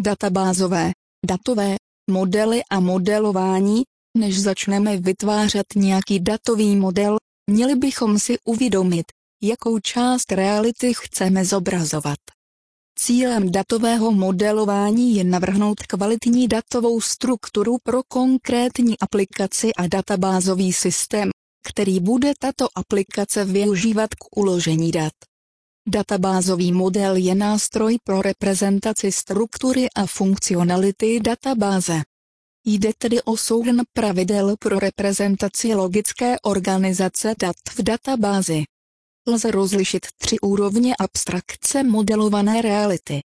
Databázové, datové, modely a modelování. Než začneme vytvářet nějaký datový model, měli bychom si uvědomit, jakou část reality chceme zobrazovat. Cílem datového modelování je navrhnout kvalitní datovou strukturu pro konkrétní aplikaci a databázový systém, který bude tato aplikace využívat k uložení dat. Databázový model je nástroj pro reprezentaci struktury a funkcionality databáze. Jde tedy o souhrn pravidel pro reprezentaci logické organizace dat v databázi. Lze rozlišit 3 úrovně abstrakce modelované reality.